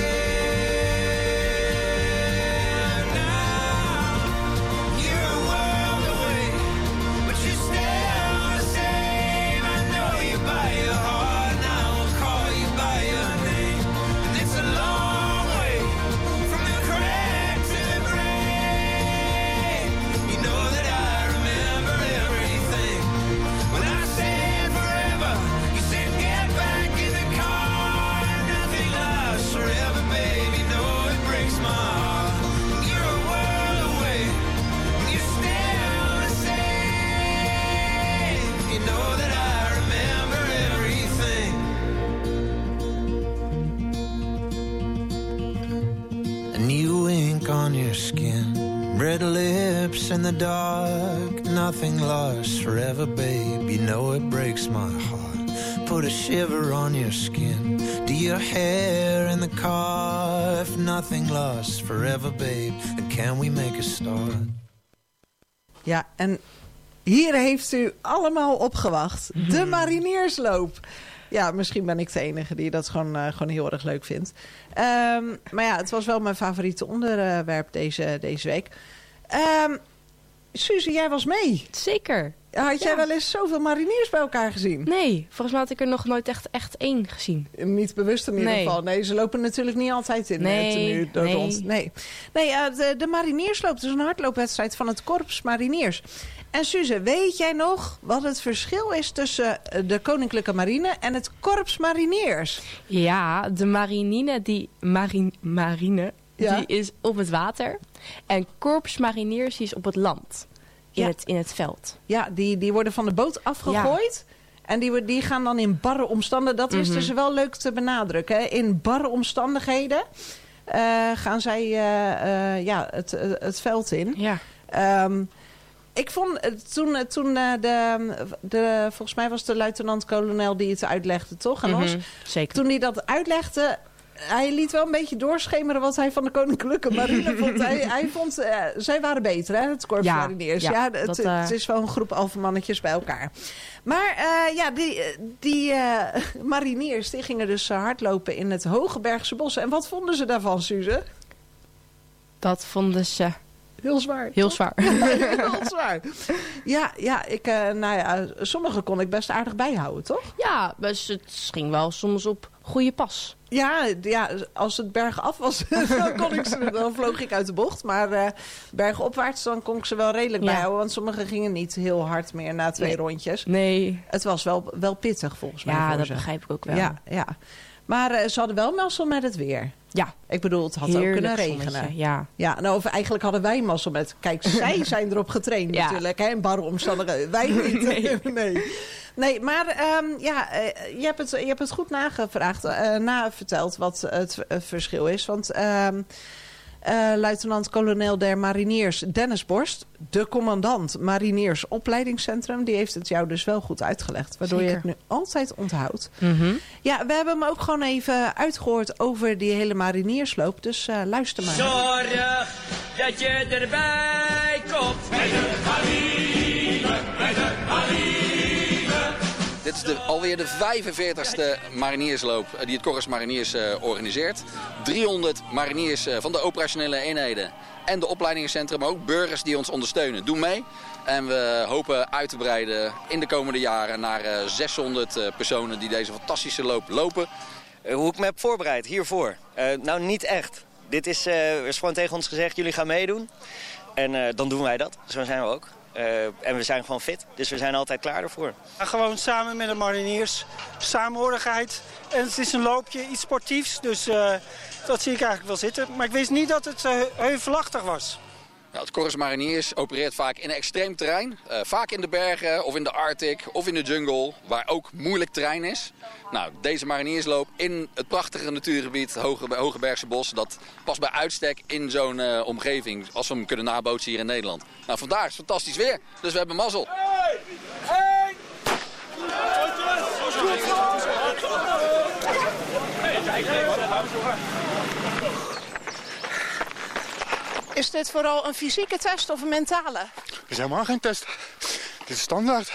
live. You're a world away, but you're still the same. I know you by your heart, and I will call you by your name. And it's a long way from the crack to the break. You know that I remember everything. When I said forever, you said get back in the car. Nothing lasts forever, baby. No, it breaks my heart. You're a world away, and you're still the same. You know that I remember everything. A new ink on your skin, red lips in the dark. Nothing lasts forever, babe. You know it breaks my heart. Put a shiver on your skin. Do your hair in the car. If nothing lasts forever, babe, then can we make a start? Ja, en hier heeft u allemaal op gewacht. De Mariniersloop. Ja, misschien ben ik de enige die dat gewoon, uh, gewoon heel erg leuk vindt. Um, maar ja, het was wel mijn favoriete onderwerp deze, deze week. Um, Suze, jij was mee. Zeker. Had jij Ja. wel eens zoveel mariniers bij elkaar gezien? Nee, volgens mij had ik er nog nooit echt, echt één gezien. Niet bewust in ieder Nee. geval. Nee, ze lopen natuurlijk niet altijd in Nee, het tenue door nee. rond. Nee, nee uh, de, de Mariniersloop is een hardloopwedstrijd van het Korps Mariniers. En Suze, weet jij nog wat het verschil is tussen de Koninklijke Marine en het Korps Mariniers? Ja, de marinine, die marin, marine, Ja. die is op het water. En Korps Mariniers die is op het land. In, Ja. het, in het veld. Ja, die, die worden van de boot afgegooid. En die, die gaan dan in barre omstandigheden. Dat wisten Mm-hmm. ze wel leuk te benadrukken. Hè? In barre omstandigheden uh, gaan zij uh, uh, ja, het, uh, het veld in. Ja. Um, ik vond uh, toen, uh, toen uh, de, de... Volgens mij was de luitenant-kolonel die het uitlegde, toch? Aan Mm-hmm. ons? Zeker. Toen hij dat uitlegde... Hij liet wel een beetje doorschemeren wat hij van de Koninklijke Marine vond. Hij, hij vond, uh, zij waren beter, hè, het Korps Ja, Mariniers. Ja, ja, het, dat, uh... het is wel een groep alfamannetjes bij elkaar. Maar uh, ja, die, die uh, mariniers die gingen dus uh, hardlopen in het Hogebergse bos. En wat vonden ze daarvan, Suze? Dat vonden ze... Heel zwaar. Heel zwaar. Heel zwaar. Ja, ja, ik, uh, nou ja, sommige kon ik best aardig bijhouden, toch? Ja, dus het ging wel soms op goede pas. Ja, ja, als het bergaf was, dan, kon ik ze, dan vloog ik uit de bocht. Maar uh, bergopwaarts, dan kon ik ze wel redelijk ja. bijhouden. Want sommigen gingen niet heel hard meer na twee nee. rondjes. Nee. Het was wel, wel pittig, volgens mij. Ja, dat ze. begrijp ik ook wel. Ja, ja. Maar uh, ze hadden wel mazzel met het weer. Ja. Ik bedoel, het had Heerlijk ook kunnen regenen. Zonnetje, ja. Ja, nou, of eigenlijk hadden wij mazzel met... Kijk, zij zijn erop getraind ja. natuurlijk. Hè, in barre omstandigheden. Wij niet. Nee. nee. Nee, maar um, ja, uh, je, hebt het, je hebt het goed nagevraagd, uh, naverteld wat het uh, verschil is. Want uh, uh, luitenant-kolonel der mariniers Dennis Borst, de commandant Mariniers Opleidingscentrum, die heeft het jou dus wel goed uitgelegd. Waardoor Zeker. je het nu altijd onthoudt. Mm-hmm. Ja, we hebben hem ook gewoon even uitgehoord over die hele mariniersloop. Dus uh, luister maar. Zorg dat je erbij komt. Bij de marine, bij de marine. Dit is de, alweer de vijfenveertigste mariniersloop die het Korps Mariniers uh, organiseert. driehonderd mariniers uh, van de operationele eenheden en de opleidingscentrum, maar ook burgers die ons ondersteunen, doen mee. En we hopen uit te breiden in de komende jaren naar uh, zeshonderd uh, personen die deze fantastische loop lopen. Uh, hoe ik me heb voorbereid hiervoor? Uh, nou, niet echt. Dit is, uh, er is gewoon tegen ons gezegd, jullie gaan meedoen. En uh, dan doen wij dat. Zo zijn we ook. Uh, en we zijn gewoon fit, dus we zijn altijd klaar ervoor. Ja, gewoon samen met de mariniers, samenhorigheid. En het is een loopje, iets sportiefs, dus uh, dat zie ik eigenlijk wel zitten. Maar ik wist niet dat het uh, heuvelachtig was. Nou, het Korps Mariniers opereert vaak in een extreem terrein. Uh, vaak in de bergen of in de Arctic of in de jungle, waar ook moeilijk terrein is. Nou, deze mariniersloop in het prachtige natuurgebied Hoge, Hogebergse Bos, dat past bij uitstek in zo'n uh, omgeving, als we hem kunnen nabootsen hier in Nederland. Nou, vandaag is het fantastisch weer, dus we hebben mazzel. Hey! Hey! Is dit vooral een fysieke test of een mentale? Het is helemaal geen test. Dit is standaard.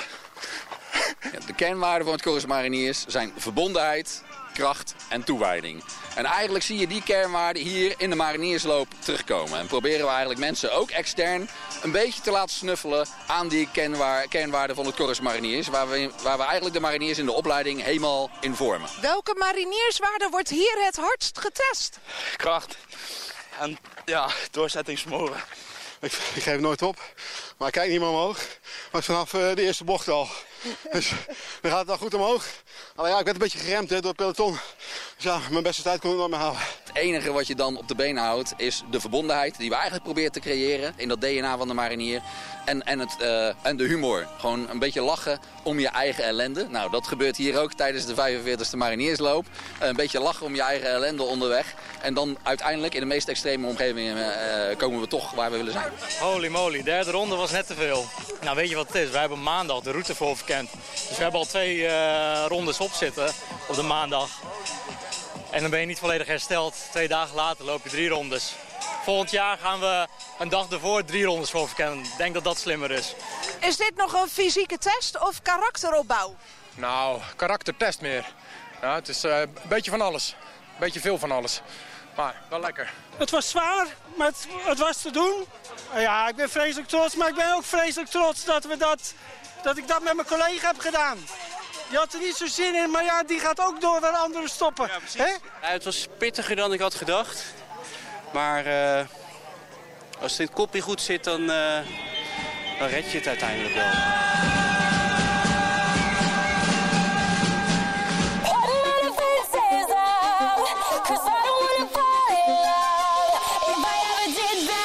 Ja, de kernwaarden van het Korps Mariniers zijn verbondenheid, kracht en toewijding. En eigenlijk zie je die kernwaarden hier in de mariniersloop terugkomen. En proberen we eigenlijk mensen, ook extern, een beetje te laten snuffelen aan die kernwaar- kernwaarden van het Korps Mariniers. Waar we, waar we eigenlijk de mariniers in de opleiding helemaal in vormen. Welke marinierswaarde wordt hier het hardst getest? Kracht. En ja, doorzettingsvermogen. Ik, ik geef nooit op, maar ik kijk niet meer omhoog. Maar vanaf uh, de eerste bocht al. Dus dan gaat het al goed omhoog. Alleen ja, ik werd een beetje geremd hè, door het peloton. Dus ja, mijn beste tijd kon ik nooit meer halen. Het enige wat je dan op de benen houdt is de verbondenheid die we eigenlijk proberen te creëren in dat D N A van de marinier. En, en, het, uh, en de humor. Gewoon een beetje lachen om je eigen ellende. Nou, dat gebeurt hier ook tijdens de vijfenveertigste mariniersloop. Uh, een beetje lachen om je eigen ellende onderweg. En dan uiteindelijk in de meest extreme omgevingen uh, komen we toch waar we willen zijn. Holy moly, derde ronde was net te veel. Nou, weet je wat het is? Wij hebben maandag de route voor verkend. Dus we hebben al twee uh, rondes op zitten op de maandag. En dan ben je niet volledig hersteld. Twee dagen later loop je drie rondes. Volgend jaar gaan we een dag ervoor drie rondes voor verkennen. Ik denk dat dat slimmer is. Is dit nog een fysieke test of karakteropbouw? Nou, karaktertest meer. Ja, het is uh, een beetje van alles. Een beetje veel van alles. Maar wel lekker. Het was zwaar, maar het, het was te doen. Ja, ik ben vreselijk trots, maar ik ben ook vreselijk trots dat, we dat, dat ik dat met mijn collega heb gedaan. Die had er niet zo zin in, maar ja, die gaat ook door waar anderen stoppen. Ja, precies. Ja, het was pittiger dan ik had gedacht. Maar uh, als dit kopje goed zit, dan, uh, dan red je het uiteindelijk wel.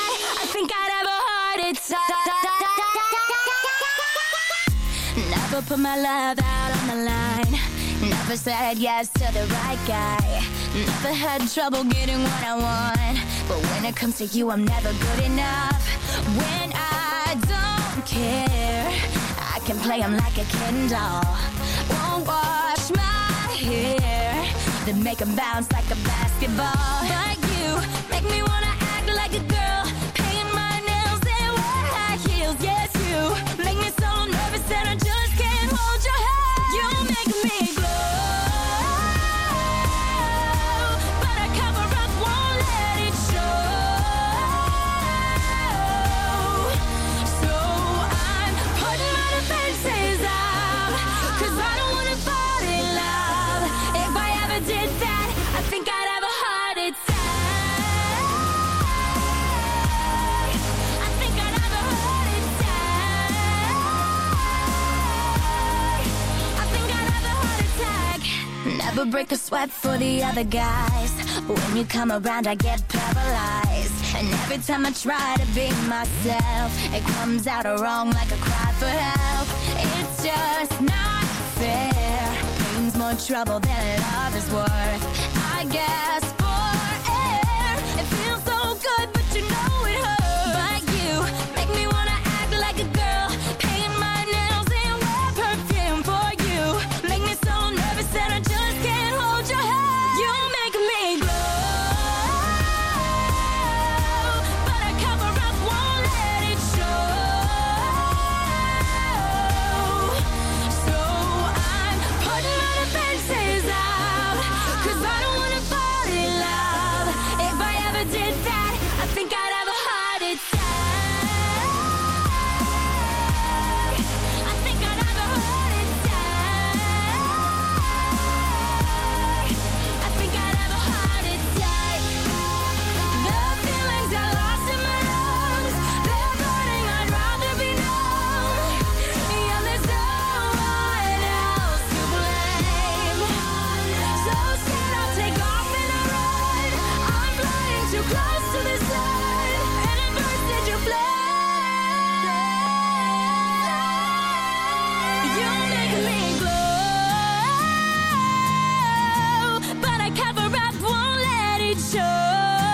Never put my love out on the line. Never said yes to the right guy. Never had trouble getting what I want. But when it comes to you, I'm never good enough. When I don't care, I can play him like a Ken doll. Won't wash my hair, then make him bounce like a basketball. But you make me wanna act like a girl, paint my nails and wear high heels. Yes, you make me so nervous that I just can't hold your hand. You make me glow, but I cover up, won't let it show. So I'm putting my defenses out, 'cause I don't wanna fall in love. If I ever did that, I think I'd have a heart attack. I think I'd have a heart attack. I think I'd have a heart attack. Never break a sweat for the other guys. When you come around, I get paralyzed. And every time I try to be myself, it comes out wrong like a cry for help. It's just not fair. Pain's more trouble than love is worth. I guess for air, it feels so good, but you know it hurts. But you make me wanna act like a girl, paint my nails and wear perfume for you. Make me so nervous that I just can't hold your hand. You make me glow, but I cover up, won't let it show. So I'm putting my defenses out, 'cause I don't wanna fall in love. If I ever did that, I think I'd have a heart attack. I think I'd have a heart attack. I think I'd have a heart attack. The feelings I lost in my lungs, they're burning, I'd rather be numb. Yeah, there's no one else to blame. So said I'll take off and I run. I'm flying too close to the sun, and it bursts into flame. You make me glow, but I cover up, won't let it show.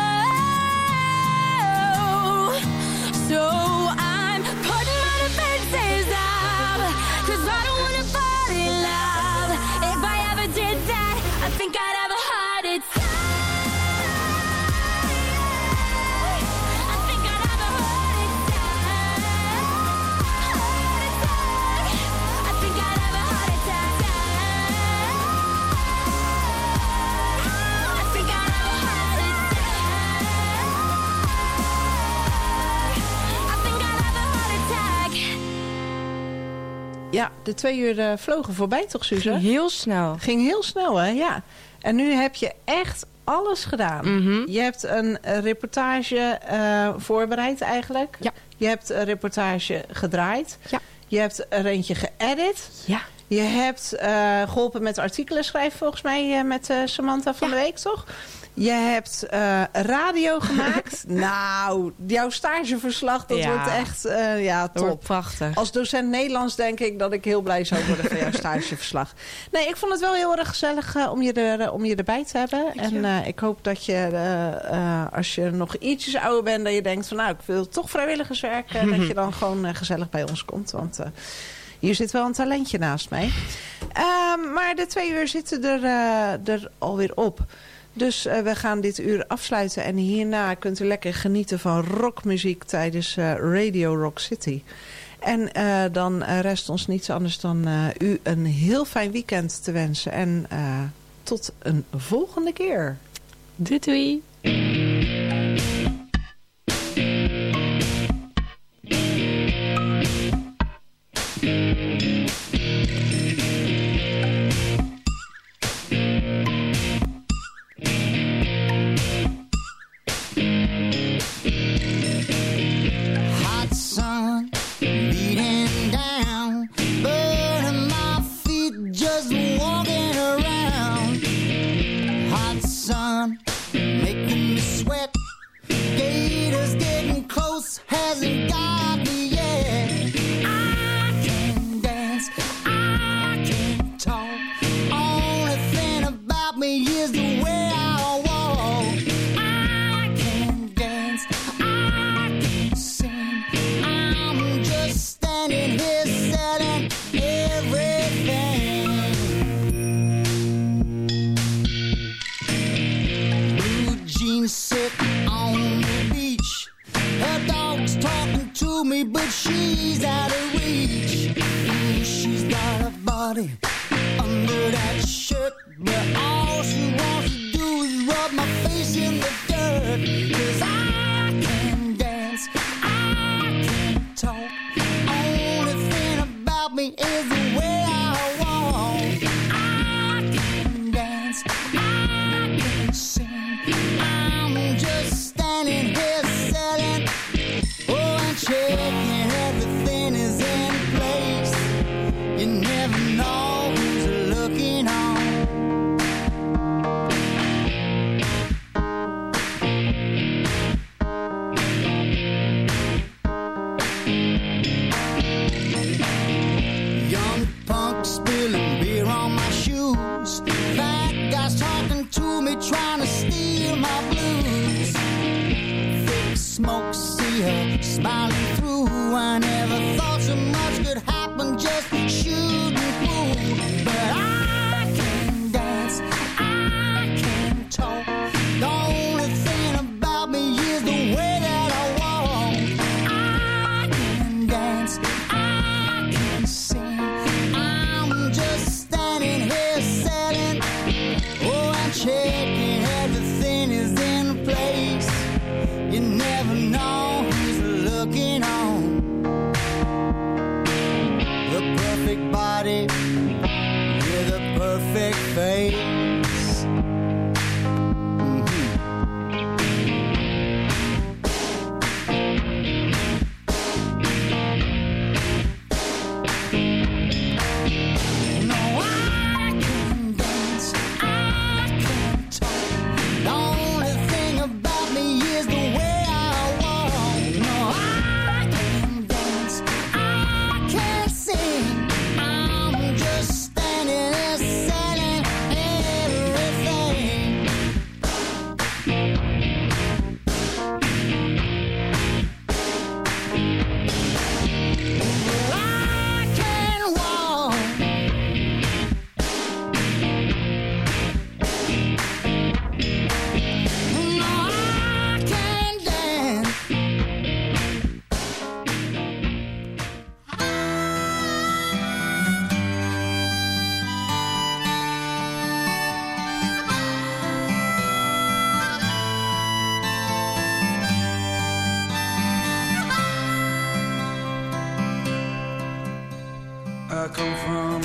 So I'm putting my defenses out, 'cause I don't wanna fall in love. If I ever did that, I think I'd have a heart attack. I think I'd have a heart attack. Heart attack. I think I'd have a heart attack. I think I'd have a heart attack. I think I'd have a heart attack. Ja, de twee uur uh, vlogen voorbij toch, Suze? Heel snel. Ging heel snel, hè? Ja. En nu heb je echt alles gedaan. Mhm. Je hebt een uh, reportage uh, voorbereid eigenlijk. Ja. Je hebt een reportage gedraaid. Ja. Je hebt er eentje geëdit. Ja. Je hebt uh, geholpen met artikelen schrijven volgens mij uh, met uh, Samantha van Ja. de Week, toch? Je hebt uh, radio gemaakt. Nou, jouw stageverslag, dat Ja. wordt echt uh, ja, Dat wordt top. prachtig. Als docent Nederlands denk ik dat ik heel blij zou worden van jouw stageverslag. Nee, ik vond het wel heel erg gezellig uh, om, je er, uh, om je erbij te hebben. En uh, ik hoop dat je, uh, uh, als je nog ietsjes ouder bent, dat je denkt van nou, ik wil toch vrijwilligerswerk. Uh, dat je dan gewoon uh, gezellig bij ons komt. Want uh, hier zit wel een talentje naast mij. Uh, maar de twee uur zitten er, uh, er alweer op. Dus uh, we gaan dit uur afsluiten. En hierna kunt u lekker genieten van rockmuziek tijdens uh, Radio Rock City. En uh, dan uh, rest ons niets anders dan uh, u een heel fijn weekend te wensen. En uh, tot een volgende keer. Doei doei. Hot sun beating down, burning my feet just walking around. Hot sun making me sweat, gators getting close, hasn't got me yet. I can dance, I Always talking to me, trying to steal my blues. Thick smoke, see her smiling through. I never thought so much could happen, just shooting through. But I can dance, I can talk. The only thing about me is the way that I walk. I can dance, I can sing. I'm just standing here selling. Oh, I'm checking everything is in place. You never know who's looking on. The perfect body with a perfect face. I come from.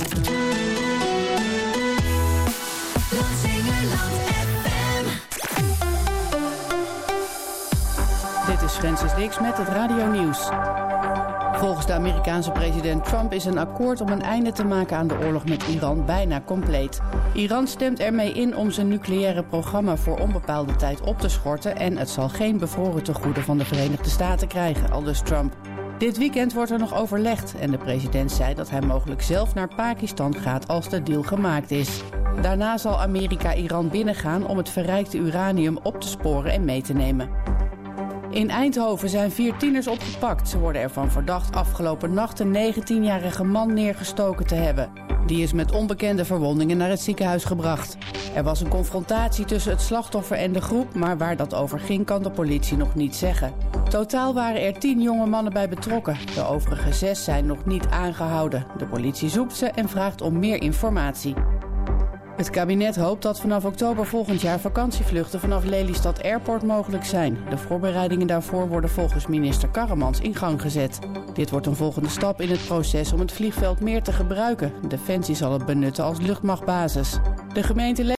Dit is Francis Rix met het Radio-nieuws. Volgens de Amerikaanse president Trump is een akkoord om een einde te maken aan de oorlog met Iran bijna compleet. Iran stemt ermee in om zijn nucleaire programma voor onbepaalde tijd op te schorten en het zal geen bevroren tegoeden van de Verenigde Staten krijgen, aldus Trump. Dit weekend wordt er nog overlegd en de president zei dat hij mogelijk zelf naar Pakistan gaat als de deal gemaakt is. Daarna zal Amerika Iran binnengaan om het verrijkte uranium op te sporen en mee te nemen. In Eindhoven zijn vier tieners opgepakt. Ze worden ervan verdacht afgelopen nacht een negentienjarige man neergestoken te hebben. Die is met onbekende verwondingen naar het ziekenhuis gebracht. Er was een confrontatie tussen het slachtoffer en de groep, maar waar dat over ging kan de politie nog niet zeggen. Totaal waren er tien jonge mannen bij betrokken. De overige zes zijn nog niet aangehouden. De politie zoekt ze en vraagt om meer informatie. Het kabinet hoopt dat vanaf oktober volgend jaar vakantievluchten vanaf Lelystad Airport mogelijk zijn. De voorbereidingen daarvoor worden volgens minister Karremans in gang gezet. Dit wordt een volgende stap in het proces om het vliegveld meer te gebruiken. Defensie zal het benutten als luchtmachtbasis. De gemeente